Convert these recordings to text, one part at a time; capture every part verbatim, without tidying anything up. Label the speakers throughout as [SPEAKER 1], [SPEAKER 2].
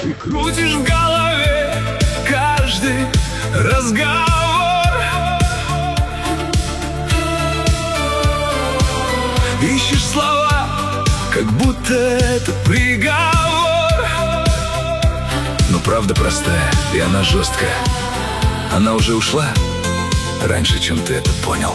[SPEAKER 1] И крутишь в голове каждый разговор. Ищешь слова, как будто это приговор. Но правда простая, и она жесткая. Она уже ушла раньше, чем ты это понял.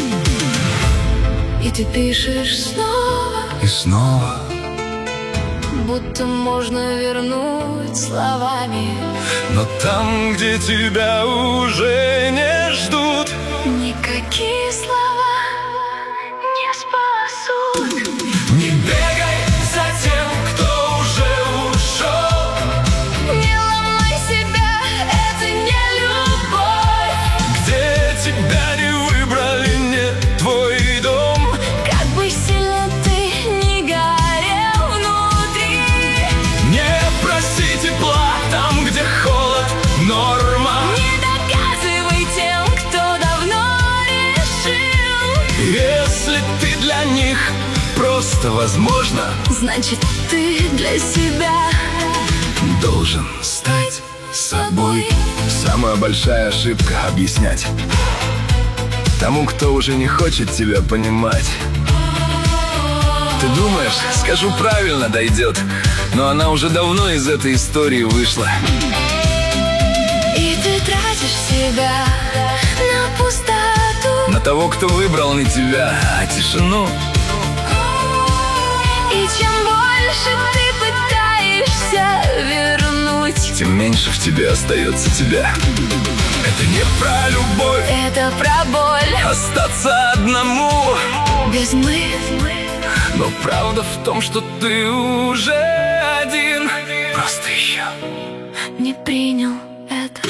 [SPEAKER 2] И ты пишешь снова
[SPEAKER 1] и снова,
[SPEAKER 2] будто можно вернуть словами.
[SPEAKER 1] но там, где тебя уже не ждут,
[SPEAKER 2] никакие слова не спасут.
[SPEAKER 1] не бегай за тем, кто уже ушел.
[SPEAKER 2] Не ломай себя, это не любовь.
[SPEAKER 1] Где тебя не выбрали, не твой дом.
[SPEAKER 2] Как бы сильно ты ни горел внутри,
[SPEAKER 1] Не проси тепла там, где холод норма.
[SPEAKER 2] не доказывай тем, кто давно решил.
[SPEAKER 1] Если ты для них просто возможно,
[SPEAKER 2] Значит, ты для себя
[SPEAKER 1] должен стать собой. Самая большая ошибка — объяснять тому, кто уже не хочет тебя понимать. Ты думаешь, скажу правильно, дойдет, но она уже давно из этой истории вышла.
[SPEAKER 2] И ты тратишь себя на пустоту.
[SPEAKER 1] На того, кто выбрал не тебя, а тишину.
[SPEAKER 2] И чем больше ты пытаешься вернуть,
[SPEAKER 1] Тем меньше в тебе остается тебя. Это не про любовь,
[SPEAKER 2] это про боль.
[SPEAKER 1] остаться одному.
[SPEAKER 2] Без мы
[SPEAKER 1] Но правда в том, что ты уже один. Просто еще
[SPEAKER 2] не принял это.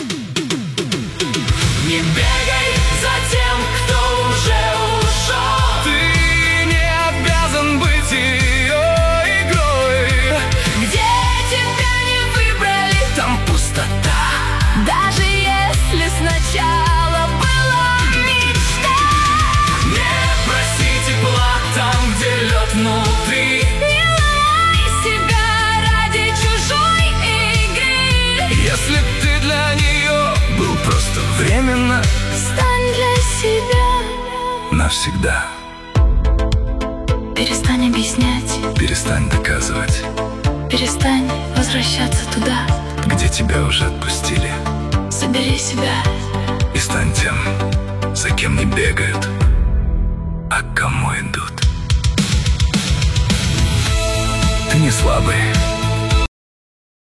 [SPEAKER 1] не бегай за тем, кто уже ушел. Ты не обязан быть ее игрой.
[SPEAKER 2] Где тебя не выбрали,
[SPEAKER 1] Там пустота.
[SPEAKER 2] даже если сначала была мечта.
[SPEAKER 1] Не проси тепла там, где лед внутри.
[SPEAKER 2] Не ломай себя ради чужой игры.
[SPEAKER 1] Если ты для нее был просто временно,
[SPEAKER 2] Стань для себя.
[SPEAKER 1] навсегда.
[SPEAKER 2] Перестань объяснять,
[SPEAKER 1] Перестань доказывать,
[SPEAKER 2] перестань возвращаться туда.
[SPEAKER 1] где тебя уже отпустили.
[SPEAKER 2] Собери себя.
[SPEAKER 1] И стань тем, за кем не бегают, а к кому идут. Ты не слабый,